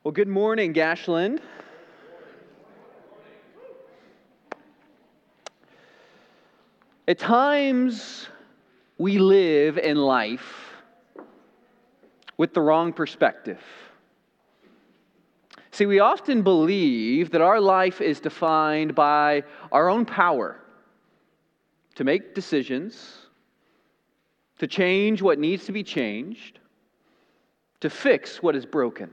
Well, good morning, Gashland. At times, we live in life with the wrong perspective. See, we often believe that our life is defined by our own power to make decisions, to change what needs to be changed, to fix what is broken.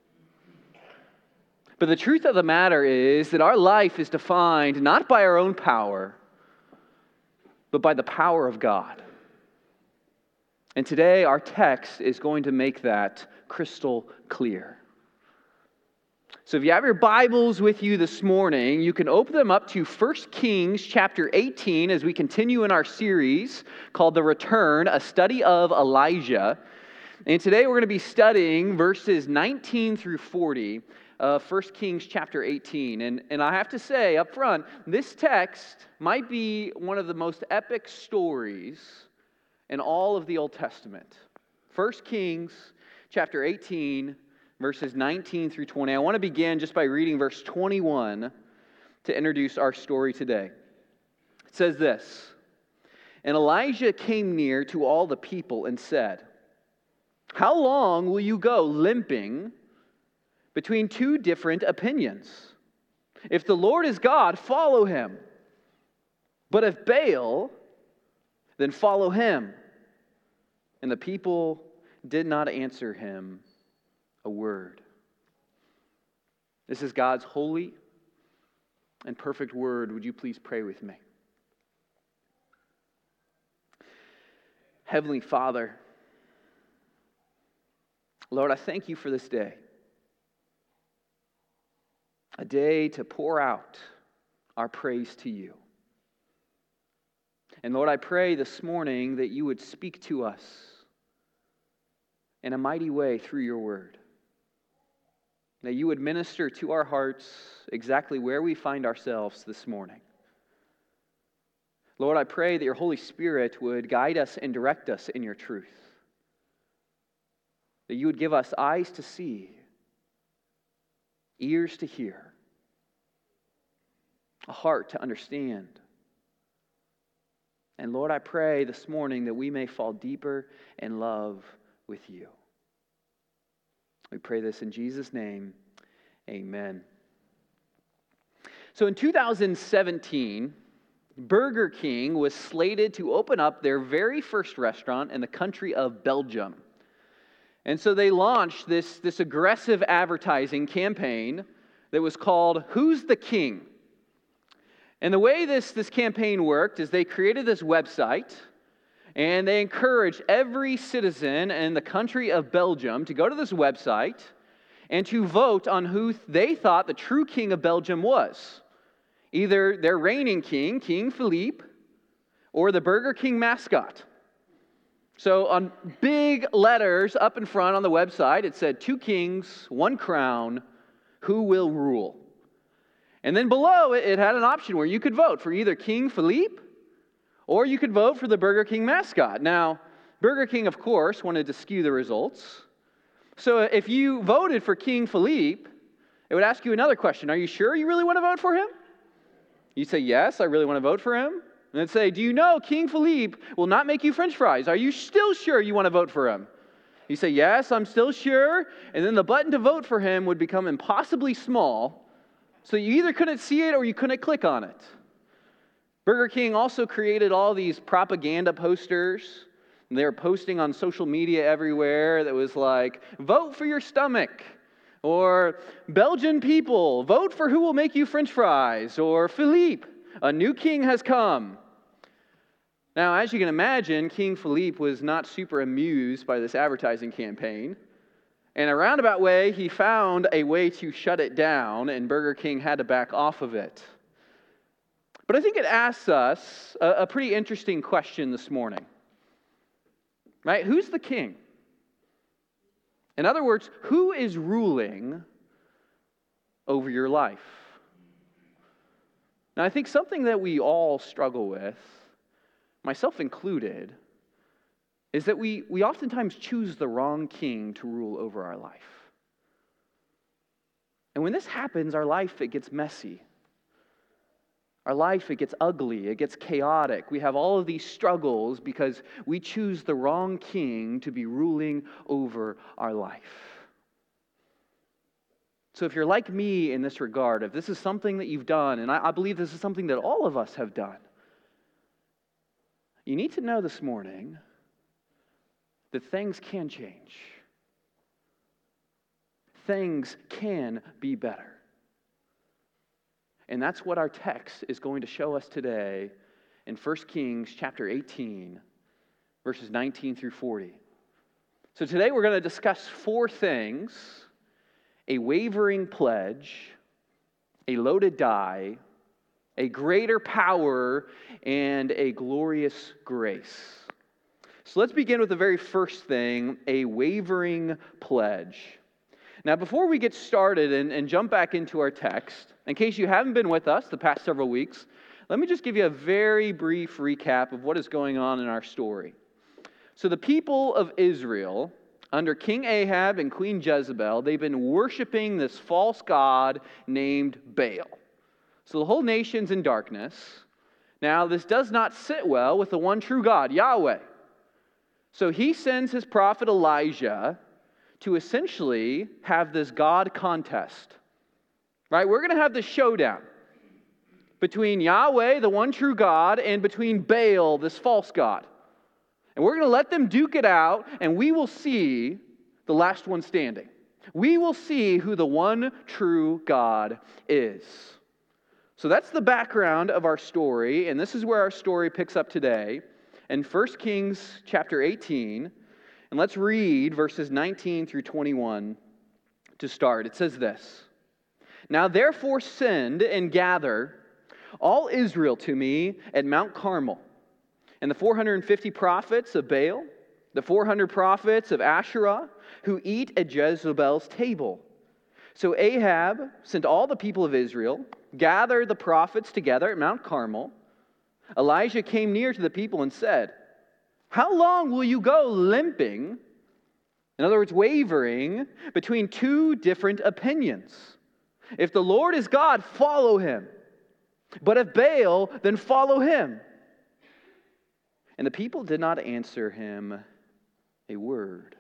But the truth of the matter is that our life is defined not by our own power, but by the power of God. And today our text is going to make that crystal clear. So if you have your Bibles with you this morning, you can open them up to 1 Kings chapter 18 as we continue in our series called The Return, a study of Elijah. And today we're going to be studying verses 19 through 40 of 1 Kings chapter 18. And I have to say up front, this text might be one of the most epic stories in all of the Old Testament. 1 Kings chapter 18, verses 19 through 20. I want to begin just by reading verse 21 to introduce our story today. It says this, "And Elijah came near to all the people and said, 'How long will you go limping between two different opinions? If the Lord is God, follow him. But if Baal, then follow him.' And the people did not answer him a word." This is God's holy and perfect word. Would you please pray with me? Heavenly Father, Lord, I thank you for this day. A day to pour out our praise to you. And Lord, I pray this morning that you would speak to us in a mighty way through your word. That you would minister to our hearts exactly where we find ourselves this morning. Lord, I pray that your Holy Spirit would guide us and direct us in your truth. That you would give us eyes to see, ears to hear, a heart to understand. And Lord, I pray this morning that we may fall deeper in love with you. We pray this in Jesus' name, amen. So in 2017, Burger King was slated to open up their very first restaurant in the country of Belgium. And so they launched this aggressive advertising campaign that was called Who's the King? And the way this campaign worked is they created this website and they encouraged every citizen in the country of Belgium to go to this website and to vote on who they thought the true king of Belgium was. Either their reigning king, King Philippe, or the Burger King mascot. So on big letters up in front on the website, it said, 2 kings, 1 crown, who will rule? And then below it had an option where you could vote for either King Philippe or you could vote for the Burger King mascot. Now, Burger King, of course, wanted to skew the results. So if you voted for King Philippe, it would ask you another question. Are you sure you really want to vote for him? You say, yes, I really want to vote for him. And it'd say, do you know King Philippe will not make you French fries? Are you still sure you want to vote for him? You say, yes, I'm still sure. And then the button to vote for him would become impossibly small. So you either couldn't see it or you couldn't click on it. Burger King also created all these propaganda posters. And they were posting on social media everywhere that was like, vote for your stomach. Or Belgian people, vote for who will make you French fries. Or Philippe, a new king has come. Now, as you can imagine, King Philippe was not super amused by this advertising campaign. In a roundabout way, he found a way to shut it down, and Burger King had to back off of it. But I think it asks us a pretty interesting question this morning. Right? Who's the king? In other words, who is ruling over your life? Now, I think something that we all struggle with, myself included, is that we oftentimes choose the wrong king to rule over our life. And when this happens, our life, it gets messy. Our life, it gets ugly, it gets chaotic. We have all of these struggles because we choose the wrong king to be ruling over our life. So if you're like me in this regard, if this is something that you've done, and I believe this is something that all of us have done, you need to know this morning that things can change. Things can be better. And that's what our text is going to show us today in 1 Kings chapter 18, verses 19 through 40. So today we're going to discuss 4 things: a wavering pledge, a loaded die, a greater power, and a glorious grace. So let's begin with the very first thing, a wavering pledge. Now, before we get started and jump back into our text, in case you haven't been with us the past several weeks, let me just give you a very brief recap of what is going on in our story. So the people of Israel, under King Ahab and Queen Jezebel, they've been worshiping this false god named Baal. So the whole nation's in darkness. Now, this does not sit well with the one true God, Yahweh. So he sends his prophet Elijah to essentially have this God contest. Right? We're going to have this showdown between Yahweh, the one true God, and between Baal, this false god. And we're going to let them duke it out, and we will see the last one standing. We will see who the one true God is. So that's the background of our story, and this is where our story picks up today in 1 Kings chapter 18. And let's read verses 19 through 21 to start. It says this: "Now therefore send and gather all Israel to me at Mount Carmel, and the 450 prophets of Baal, the 400 prophets of Asherah, who eat at Jezebel's table." So Ahab sent all the people of Israel, gathered the prophets together at Mount Carmel. Elijah came near to the people and said, "How long will you go limping," in other words, wavering, between 2 different opinions? If the Lord is God, follow him. But if Baal, then follow him. And the people did not answer him a word.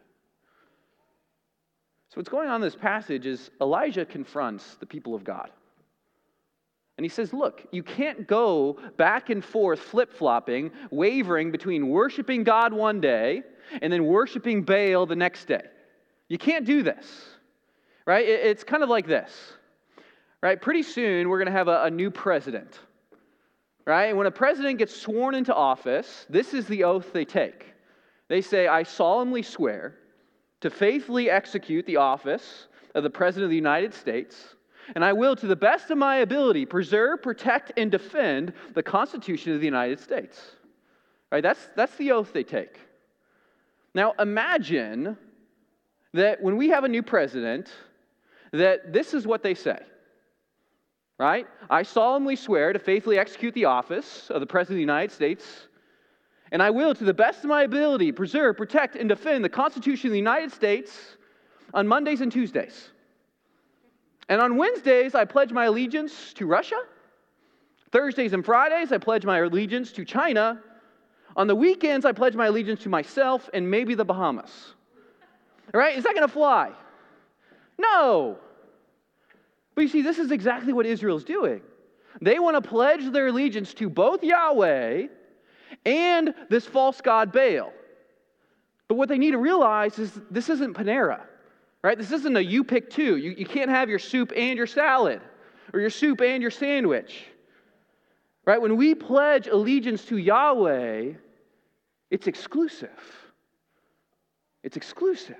So what's going on in this passage is Elijah confronts the people of God. And he says, look, you can't go back and forth, flip-flopping, wavering between worshiping God one day and then worshiping Baal the next day. You can't do this, right? It's kind of like this, right? Pretty soon we're going to have a new president, right? And when a president gets sworn into office, this is the oath they take. They say, "I solemnly swear to faithfully execute the office of the President of the United States, and I will, to the best of my ability, preserve, protect, and defend the Constitution of the United States." Right? That's the oath they take. Now imagine that when we have a new president, that this is what they say. Right? "I solemnly swear to faithfully execute the office of the President of the United States, and I will, to the best of my ability, preserve, protect, and defend the Constitution of the United States on Mondays and Tuesdays. And on Wednesdays, I pledge my allegiance to Russia. Thursdays and Fridays, I pledge my allegiance to China. On the weekends, I pledge my allegiance to myself and maybe the Bahamas." All right? Is that going to fly? No. But you see, this is exactly what Israel's doing. They want to pledge their allegiance to both Yahweh and this false god Baal. But what they need to realize is this isn't Panera. Right? This isn't a you pick two. You can't have your soup and your salad, or your soup and your sandwich. Right? When we pledge allegiance to Yahweh, it's exclusive. It's exclusive.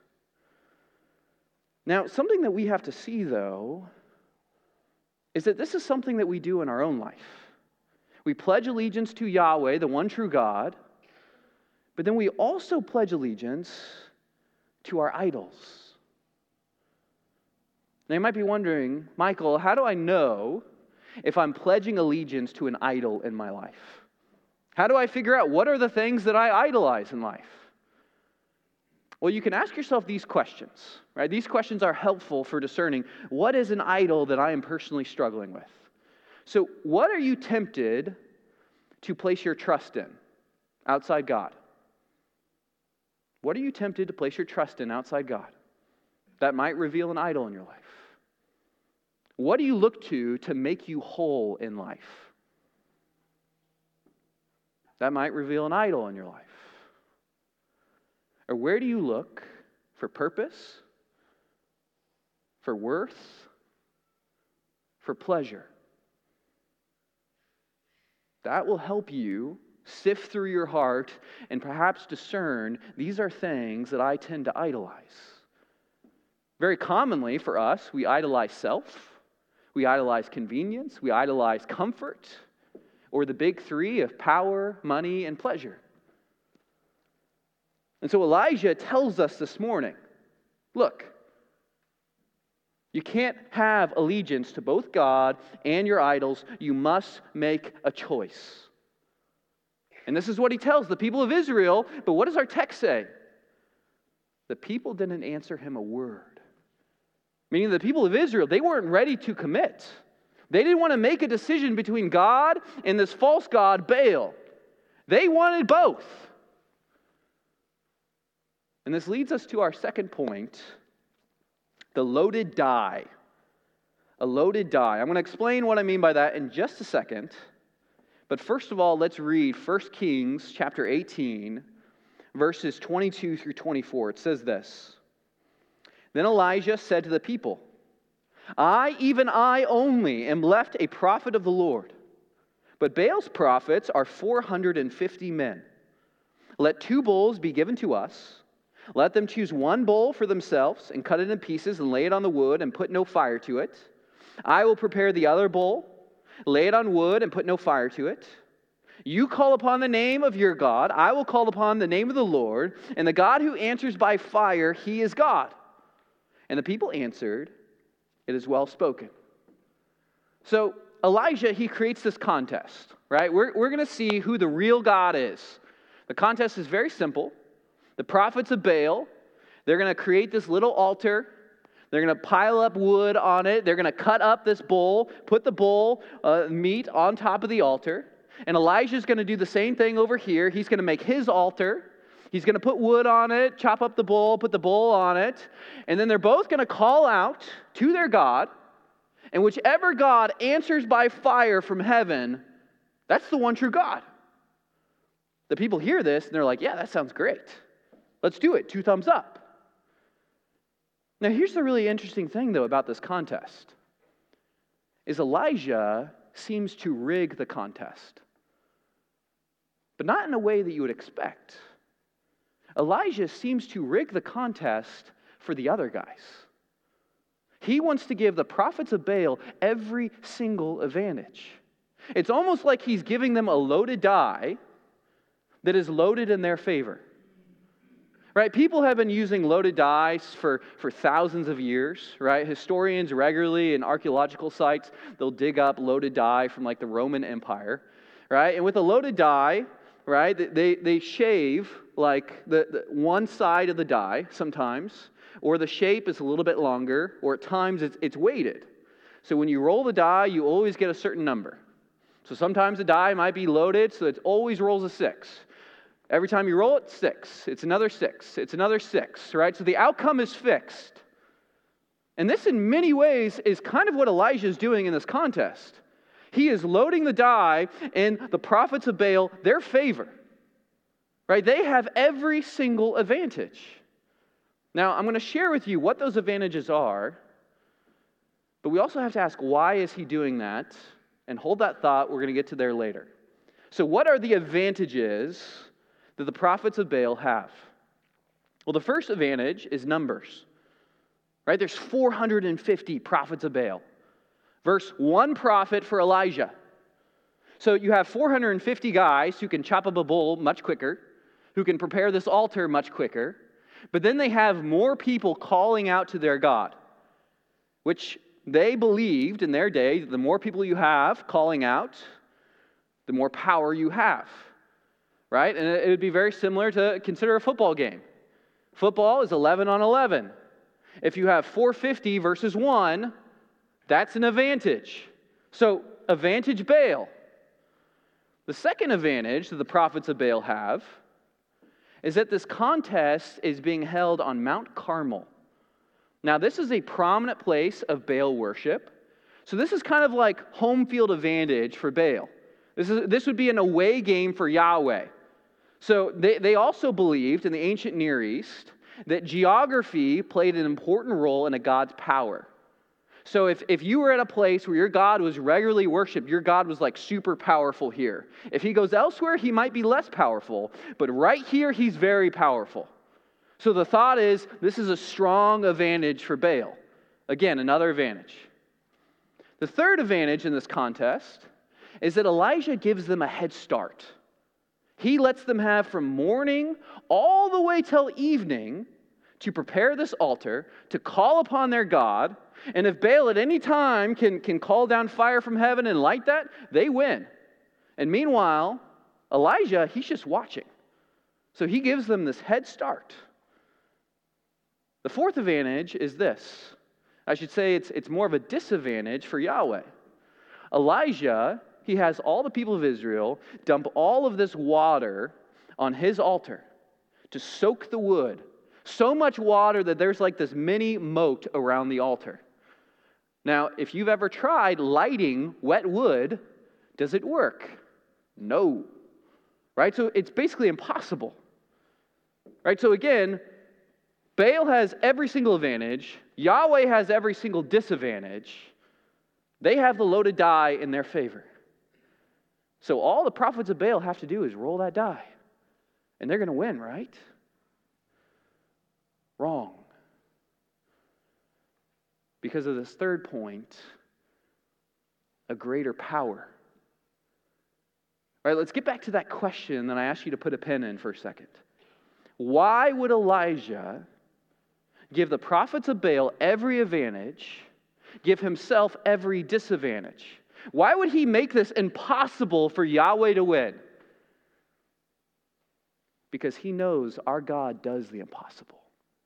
Now, something that we have to see, though, is that this is something that we do in our own life. We pledge allegiance to Yahweh, the one true God, but then we also pledge allegiance to our idols. Now, you might be wondering, Michael, how do I know if I'm pledging allegiance to an idol in my life? How do I figure out what are the things that I idolize in life? Well, you can ask yourself these questions, right? These questions are helpful for discerning what is an idol that I am personally struggling with. So, what are you tempted to place your trust in outside God? What are you tempted to place your trust in outside God? That might reveal an idol in your life. What do you look to make you whole in life? That might reveal an idol in your life. Or where do you look for purpose, for worth, for pleasure? That will help you sift through your heart and perhaps discern these are things that I tend to idolize. Very commonly for us, we idolize self, we idolize convenience, we idolize comfort, or the big three of power, money, and pleasure. And so Elijah tells us this morning, look, you can't have allegiance to both God and your idols. You must make a choice. And this is what he tells the people of Israel, but what does our text say? The people didn't answer him a word. Meaning the people of Israel, they weren't ready to commit. They didn't want to make a decision between God and this false god, Baal. They wanted both. And this leads us to our second point, the loaded die. A loaded die. I'm going to explain what I mean by that in just a second. But first of all, let's read 1 Kings chapter 18, verses 22 through 24. It says this. Then Elijah said to the people, I, even I only, am left a prophet of the Lord. But Baal's prophets are 450 men. Let 2 bulls be given to us. Let them choose 1 bull for themselves and cut it in pieces and lay it on the wood and put no fire to it. I will prepare the other bull, lay it on wood and put no fire to it. You call upon the name of your God. I will call upon the name of the Lord. And the God who answers by fire, he is God. And the people answered, it is well spoken. So Elijah, he creates this contest, right? We're going to see who the real God is. The contest is very simple. The prophets of Baal, they're going to create this little altar. They're going to pile up wood on it. They're going to cut up this bull, put the bull meat on top of the altar. And Elijah's going to do the same thing over here. He's going to make his altar. He's going to put wood on it, chop up the bull, put the bull on it. And then they're both going to call out to their God. And whichever God answers by fire from heaven, that's the one true God. The people hear this and they're like, yeah, that sounds great. Let's do it. 2 thumbs up. Now, here's the really interesting thing, though, about this contest, is Elijah seems to rig the contest, but not in a way that you would expect. Elijah seems to rig the contest for the other guys. He wants to give the prophets of Baal every single advantage. It's almost like he's giving them a loaded die that is loaded in their favor. Right? People have been using loaded dice for thousands of years, right? Historians regularly in archaeological sites, they'll dig up loaded die from like the Roman Empire, right? And with a loaded die, right, they shave like the one side of the die sometimes, or the shape is a little bit longer, or at times it's weighted. So when you roll the die, you always get a certain number. So sometimes the die might be loaded, so it always rolls a 6. Every time you roll it, 6. It's another 6. It's another 6, right? So the outcome is fixed. And this, in many ways, is kind of what Elijah is doing in this contest. He is loading the die in the prophets of Baal, their favor, right? They have every single advantage. Now, I'm going to share with you what those advantages are, but we also have to ask, why is he doing that? And hold that thought. We're going to get to there later. So what are the advantages that the prophets of Baal have? Well, the first advantage is numbers, right? There's 450 prophets of Baal versus 1 prophet for Elijah. So you have 450 guys who can chop up a bull much quicker, who can prepare this altar much quicker, but then they have more people calling out to their God, which they believed in their day, the more people you have calling out, the more power you have. Right? And it would be very similar to consider a football game. Football is 11 on 11. If you have 450 versus 1, that's an advantage. So, advantage Baal. The second advantage that the prophets of Baal have is that this contest is being held on Mount Carmel. Now, this is a prominent place of Baal worship. So this is kind of like home field advantage for Baal. This would be an away game for Yahweh. So they also believed in the ancient Near East that geography played an important role in a god's power. So if you were at a place where your God was regularly worshipped, your God was like super powerful here. If he goes elsewhere, he might be less powerful. But right here, he's very powerful. So the thought is, this is a strong advantage for Baal. Again, another advantage. The third advantage in this contest is that Elijah gives them a head start. He lets them have from morning all the way till evening to prepare this altar, to call upon their God. And if Baal at any time can call down fire from heaven and light that, they win. And meanwhile, Elijah, he's just watching. So he gives them this head start. The fourth advantage is this. I should say it's more of a disadvantage for Yahweh. Elijah, he has all the people of Israel dump all of this water on his altar to soak the wood. So much water that there's like this mini moat around the altar. Now, if you've ever tried lighting wet wood, does it work? No. Right? So it's basically impossible. Right? So again, Baal has every single advantage. Yahweh has every single disadvantage. They have the loaded die in their favor. So all the prophets of Baal have to do is roll that die. And they're going to win, right? Wrong. Because of this third point, a greater power. All right, let's get back to that question that I asked you to put a pen in for a second. Why would Elijah give the prophets of Baal every advantage, give himself every disadvantage? Why would he make this impossible for Yahweh to win? Because he knows our God does the impossible.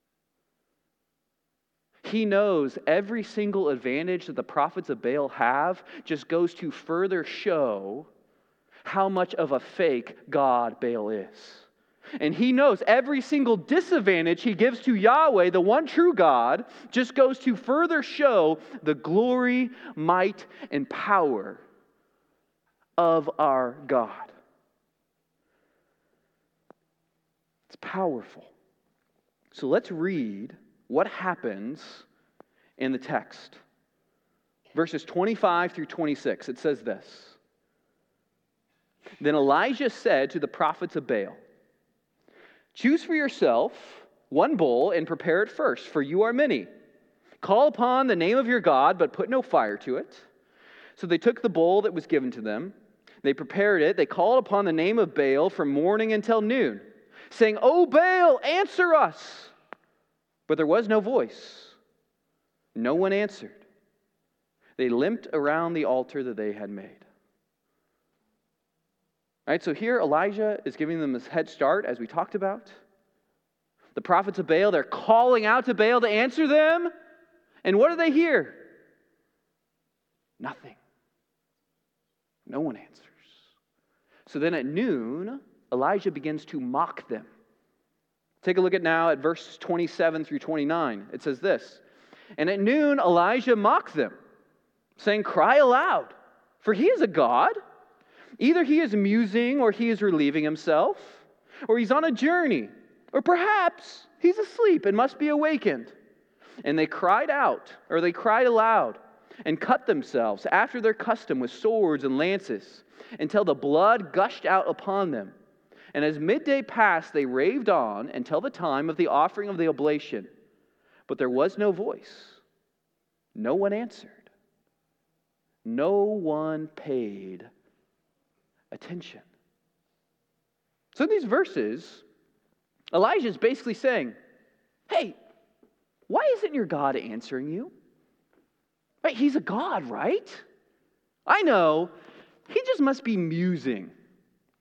He knows every single advantage that the prophets of Baal have just goes to further show how much of a fake God Baal is. And he knows every single disadvantage he gives to Yahweh, the one true God, just goes to further show the glory, might, and power of our God. It's powerful. So let's read what happens in the text. Verses 25 through 26, it says this. Then Elijah said to the prophets of Baal, "Choose for yourself one bull and prepare it first, for you are many. Call upon the name of your God, but put no fire to it." So they took the bull that was given to them. They prepared it. They called upon the name of Baal from morning until noon, saying, "O Baal, answer us." But there was no voice. No one answered. They limped around the altar that they had made. All right, so here Elijah is giving them this head start, as we talked about. The prophets of Baal, they're calling out to Baal to answer them. And what do they hear? Nothing. No one answers. So then at noon, Elijah begins to mock them. Take a look at verses 27 through 29. It says this, "And at noon Elijah mocked them, saying, 'Cry aloud, for he is a god. Either he is musing, or he is relieving himself, or he's on a journey, or perhaps he's asleep and must be awakened.' And they cried aloud, and cut themselves after their custom with swords and lances, until the blood gushed out upon them. And as midday passed, they raved on until the time of the offering of the oblation. But there was no voice. No one answered. No one paid attention." So in these verses, Elijah is basically saying, hey, why isn't your God answering you? Right? He's a God, right? I know. He just must be musing.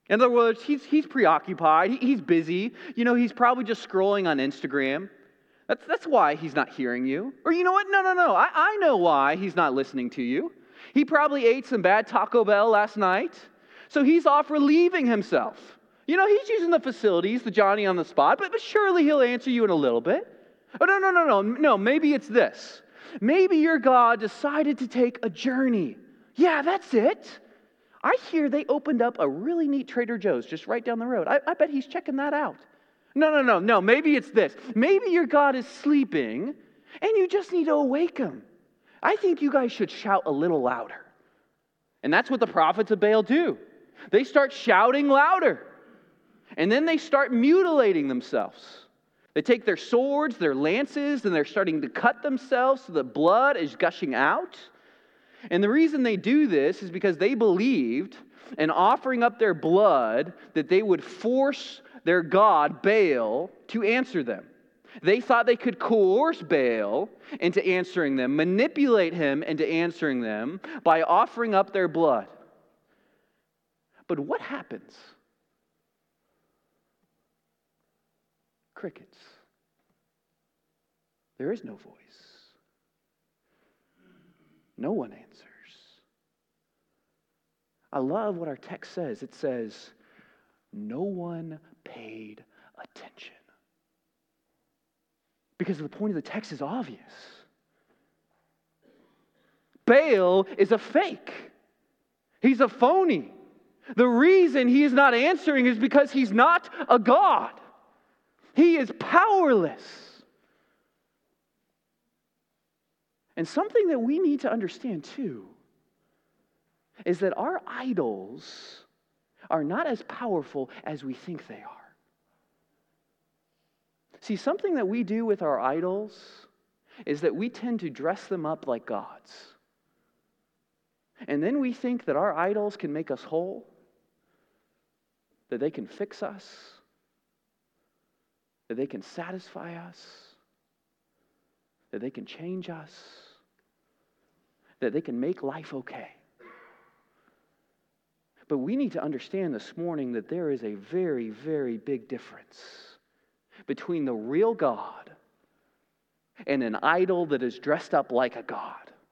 In other words, he's preoccupied. He's busy. He's probably just scrolling on Instagram. That's why he's not hearing you. Or you know what? No. I know why he's not listening to you. He probably ate some bad Taco Bell last night, so he's off relieving himself. He's using the facilities, the Johnny on the spot, but surely he'll answer you in a little bit. Oh, no, maybe it's this. Maybe your God decided to take a journey. Yeah, that's it. I hear they opened up a really neat Trader Joe's just right down the road. I bet he's checking that out. No, maybe it's this. Maybe your God is sleeping and you just need to awake him. I think you guys should shout a little louder. And that's what the prophets of Baal do. They start shouting louder. And then they start mutilating themselves. They take their swords, their lances, and they're starting to cut themselves so the blood is gushing out. And the reason they do this is because they believed in offering up their blood that they would force their god, Baal, to answer them. They thought they could coerce Baal into answering them, manipulate him into answering them by offering up their blood. But what happens? Crickets. There is no voice. No one answers. I love what our text says. It says, no one paid attention. Because the point of the text is obvious. Baal is a fake. He's a phony. The reason he is not answering is because he's not a god. He is powerless. And something that we need to understand too is that our idols are not as powerful as we think they are. See, something that we do with our idols is that we tend to dress them up like gods. And then we think that our idols can make us whole, that they can fix us, that they can satisfy us, that they can change us, that they can make life okay. But we need to understand this morning that there is a very, very big difference between the real God and an idol that is dressed up like a god.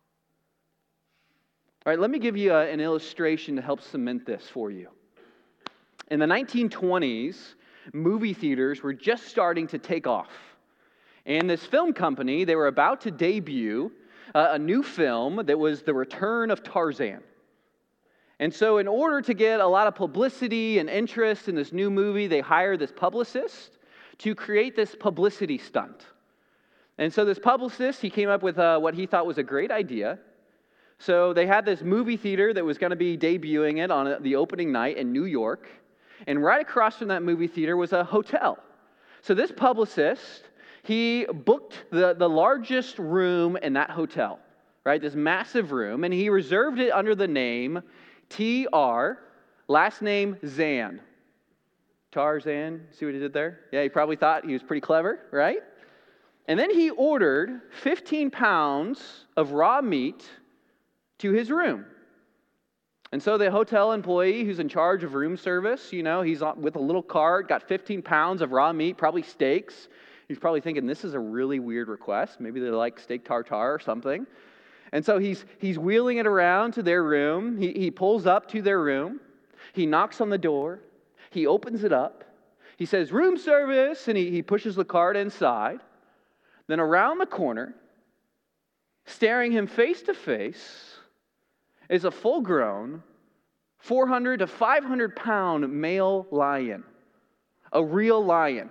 All right, let me give you an illustration to help cement this for you. In the 1920s, movie theaters were just starting to take off. And this film company, they were about to debut a new film that was The Return of Tarzan. And so in order to get a lot of publicity and interest in this new movie, they hired this publicist to create this publicity stunt. And so this publicist, he came up with what he thought was a great idea. So they had this movie theater that was going to be debuting it on the opening night in New York. And right across from that movie theater was a hotel. So this publicist, he booked the largest room in that hotel, right? This massive room. And he reserved it under the name T.R., last name Zan. Tarzan, see what he did there? Yeah, he probably thought he was pretty clever, right? And then he ordered 15 pounds of raw meat to his room. And so the hotel employee who's in charge of room service, he's with a little cart, got 15 pounds of raw meat, probably steaks. He's probably thinking, this is a really weird request. Maybe they like steak tartare or something. And so he's wheeling it around to their room. He pulls up to their room. He knocks on the door. He opens it up. He says, room service, and he pushes the cart inside. Then around the corner, staring him face to face, is a full-grown, 400 to 500-pound male lion, a real lion.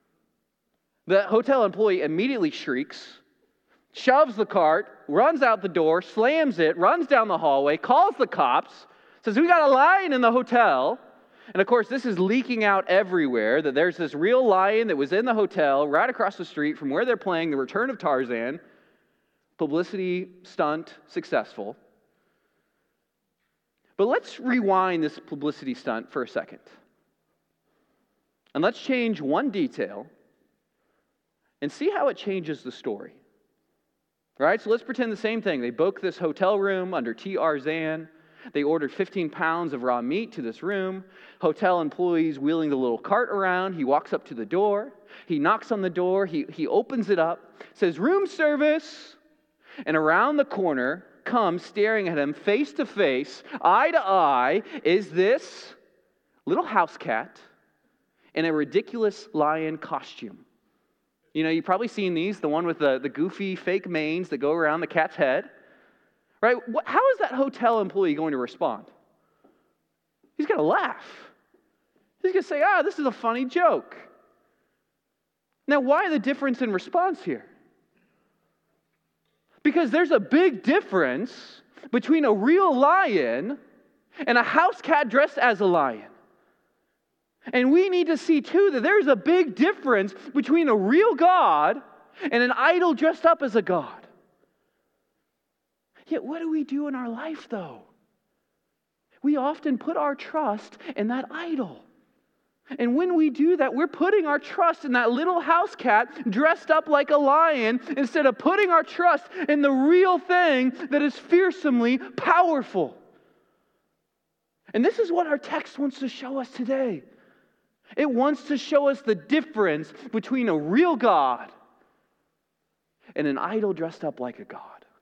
The hotel employee immediately shrieks, shoves the cart, runs out the door, slams it, runs down the hallway, calls the cops, says, we got a lion in the hotel. And of course, this is leaking out everywhere, that there's this real lion that was in the hotel right across the street from where they're playing The Return of Tarzan. Publicity stunt successful. But let's rewind this publicity stunt for a second. And let's change one detail and see how it changes the story. All right, so let's pretend the same thing. They book this hotel room under T.R. Zan. They ordered 15 pounds of raw meat to this room. Hotel employees wheeling the little cart around. He walks up to the door. He knocks on the door. He opens it up, says, "Room service." And around the corner comes, staring at him face to face, eye to eye, is this little house cat in a ridiculous lion costume. You know, you've probably seen these, the one with the goofy fake manes that go around the cat's head. Right? How is that hotel employee going to respond? He's going to laugh. He's going to say, this is a funny joke. Now, why the difference in response here? Because there's a big difference between a real lion and a house cat dressed as a lion. And we need to see, too, that there's a big difference between a real God and an idol dressed up as a God. Yet what do we do in our life, though? We often put our trust in that idol. And when we do that, we're putting our trust in that little house cat dressed up like a lion instead of putting our trust in the real thing that is fearsomely powerful. And this is what our text wants to show us today. It wants to show us the difference between a real God and an idol dressed up like a God.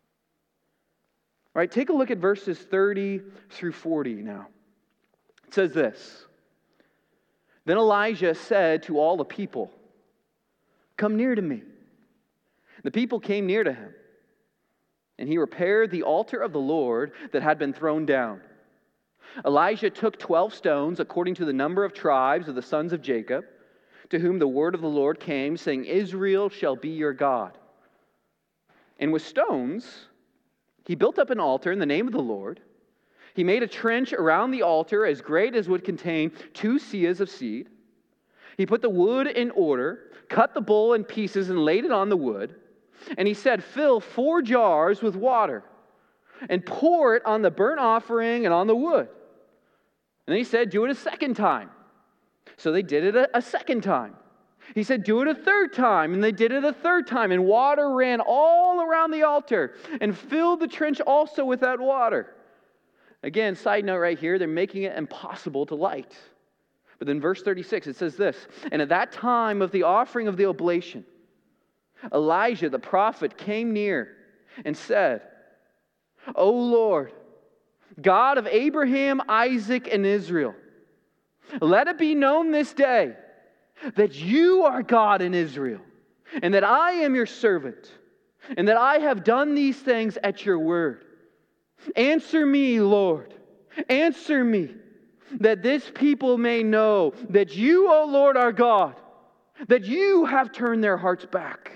All right, take a look at verses 30 through 40 now. It says this: "Then Elijah said to all the people, 'Come near to me.' The people came near to him, and he repaired the altar of the Lord that had been thrown down. Elijah took 12 stones, according to the number of tribes of the sons of Jacob, to whom the word of the Lord came, saying, 'Israel shall be your God.' And with stones he built up an altar in the name of the Lord. He made a trench around the altar as great as would contain 2 seahs of seed. He put the wood in order, cut the bull in pieces, and laid it on the wood. And he said, 'Fill 4 jars with water, and pour it on the burnt offering and on the wood.' And then he said, 'Do it a second time.' So they did it a second time. He said, 'Do it a third time.' And they did it a third time. And water ran all around the altar and filled the trench also with that water." Again, side note right here, they're making it impossible to light. But then verse 36, it says this: "And at that time of the offering of the oblation, Elijah the prophet came near and said, 'O Lord, God of Abraham, Isaac, and Israel, let it be known this day that you are God in Israel, and that I am your servant, and that I have done these things at your word. Answer me, Lord, answer me, that this people may know that you, O Lord, are God, that you have turned their hearts back.'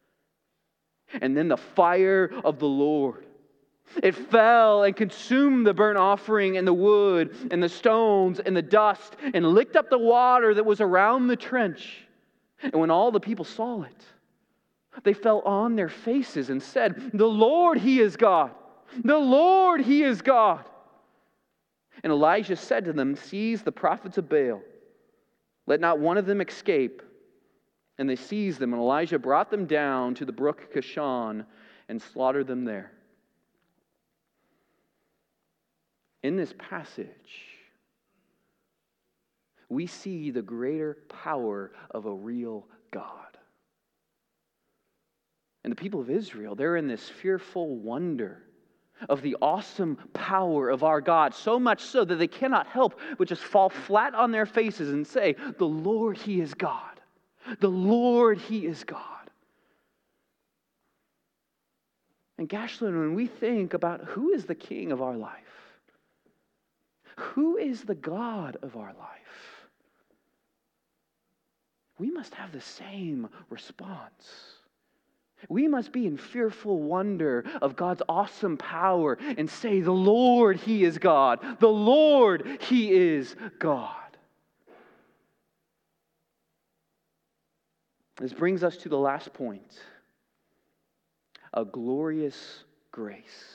And then the fire of the Lord, it fell and consumed the burnt offering and the wood and the stones and the dust and licked up the water that was around the trench. And when all the people saw it, they fell on their faces and said, 'The Lord, He is God. The Lord, He is God.' And Elijah said to them, 'Seize the prophets of Baal. Let not one of them escape.' And they seized them, and Elijah brought them down to the brook Kishon and slaughtered them there." In this passage, we see the greater power of a real God. And the people of Israel, they're in this fearful wonder of the awesome power of our God, so much so that they cannot help but just fall flat on their faces and say, "The Lord, He is God. The Lord, He is God." And Gashland, when we think about who is the king of our life, who is the God of our life, we must have the same response. We must be in fearful wonder of God's awesome power and say, "The Lord, He is God. The Lord, He is God." This brings us to the last point: a glorious grace.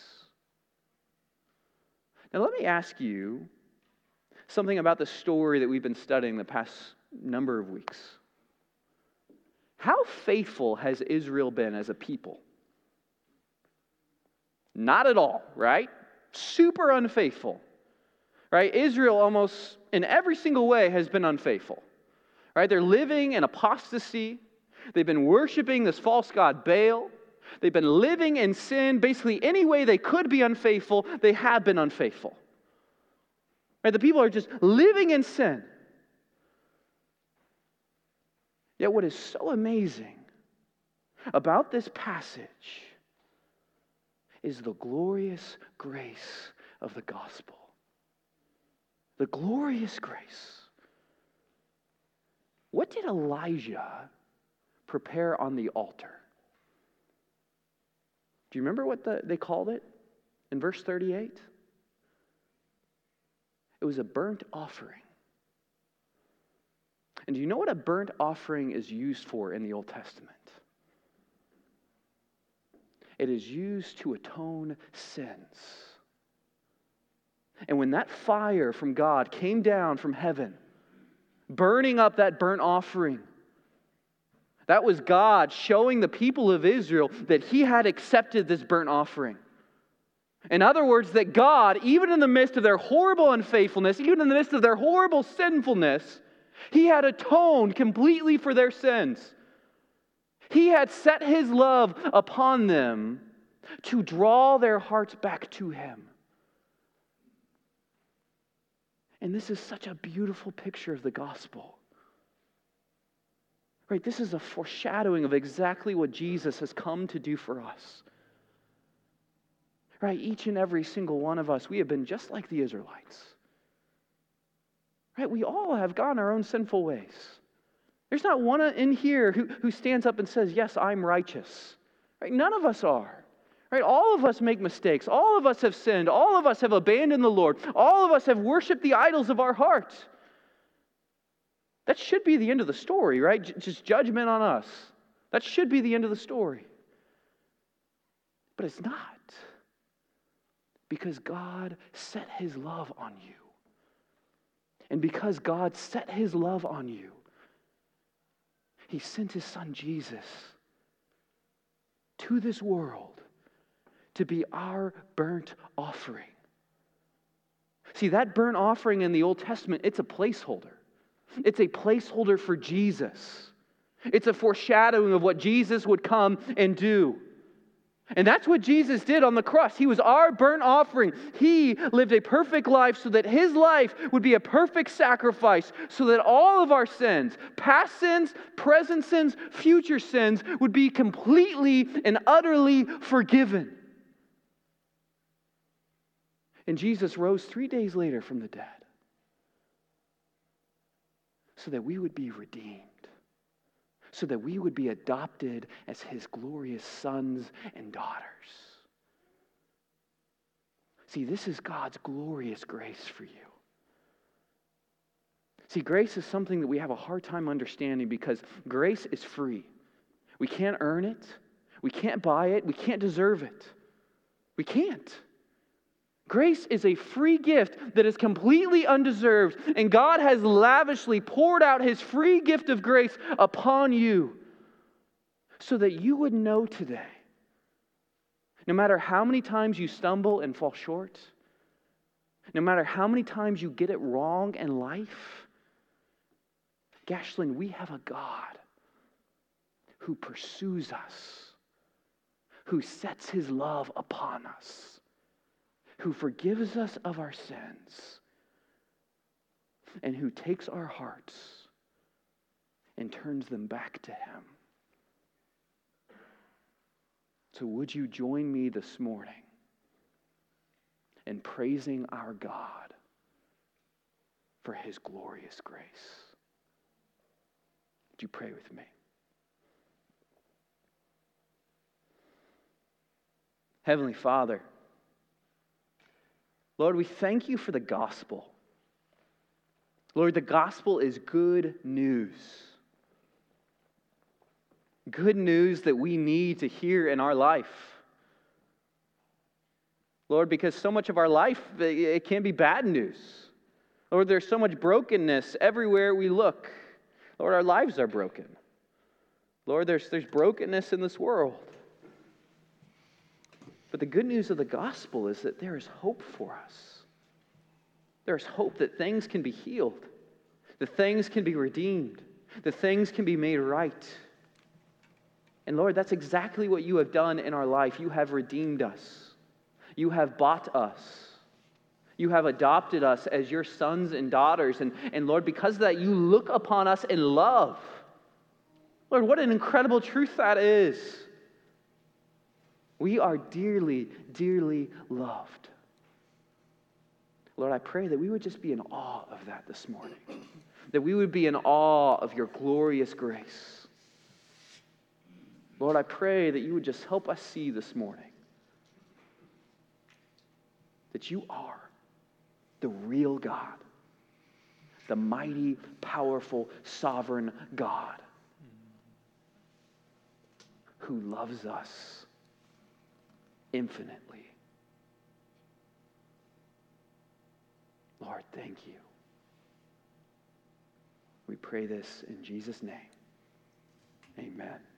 Now, let me ask you something about the story that we've been studying the past number of weeks. How faithful has Israel been as a people? Not at all, right? super unfaithful. Right? Israel almost in every single way has been unfaithful. Right? They're living in apostasy. They've been worshiping this false god Baal. They've been living in sin. Basically, any way they could be unfaithful, they have been unfaithful. Right? The people are just living in sin. Yet what is so amazing about this passage is the glorious grace of the gospel. The glorious grace. What did Elijah prepare on the altar? Do you remember what they called it in verse 38? It was a burnt offering. And do you know what a burnt offering is used for in the Old Testament? It is used to atone sins. And when that fire from God came down from heaven, burning up that burnt offering, that was God showing the people of Israel that He had accepted this burnt offering. In other words, that God, even in the midst of their horrible unfaithfulness, even in the midst of their horrible sinfulness, He had atoned completely for their sins. He had set His love upon them to draw their hearts back to Him. And this is such a beautiful picture of the gospel. Right? This is a foreshadowing of exactly what Jesus has come to do for us. Right? Each and every single one of us, we have been just like the Israelites. Right? We all have gone our own sinful ways. There's not one in here who stands up and says, yes, I'm righteous. Right? None of us are. Right? All of us make mistakes. All of us have sinned. All of us have abandoned the Lord. All of us have worshiped the idols of our heart. That should be the end of the story, right? Just judgment on us. That should be the end of the story. But it's not. Because God set His love on you. And because God set His love on you, He sent His Son Jesus to this world to be our burnt offering. See, that burnt offering in the Old Testament, it's a placeholder. It's a placeholder for Jesus. It's a foreshadowing of what Jesus would come and do. And that's what Jesus did on the cross. He was our burnt offering. He lived a perfect life so that His life would be a perfect sacrifice, so that all of our sins, past sins, present sins, future sins, would be completely and utterly forgiven. And Jesus rose 3 days later from the dead so that we would be redeemed, so that we would be adopted as His glorious sons and daughters. See, this is God's glorious grace for you. See, grace is something that we have a hard time understanding because grace is free. We can't earn it. We can't buy it. We can't deserve it. We can't. Grace is a free gift that is completely undeserved, and God has lavishly poured out His free gift of grace upon you so that you would know today, no matter how many times you stumble and fall short, no matter how many times you get it wrong in life, Gashlin, we have a God who pursues us, who sets His love upon us, who forgives us of our sins, and who takes our hearts and turns them back to Him. So would you join me this morning in praising our God for His glorious grace? Would you pray with me? Heavenly Father, Lord, we thank You for the gospel. Lord, the gospel is good news. Good news that we need to hear in our life. Lord, because so much of our life, it can be bad news. Lord, there's so much brokenness everywhere we look. Lord, our lives are broken. Lord, there's brokenness in this world. But the good news of the gospel is that there is hope for us. There's hope that things can be healed, that things can be redeemed, that things can be made right. And Lord, that's exactly what you have done in our life. You have redeemed us. You have bought us. You have adopted us as your sons and daughters. And Lord, because of that, you look upon us in love. Lord, what an incredible truth that is. We are dearly, dearly loved. Lord, I pray that we would just be in awe of that this morning. That we would be in awe of your glorious grace. Lord, I pray that you would just help us see this morning that you are the real God, the mighty, powerful, sovereign God who loves us infinitely. Lord, thank you. We pray this in Jesus' name. Amen.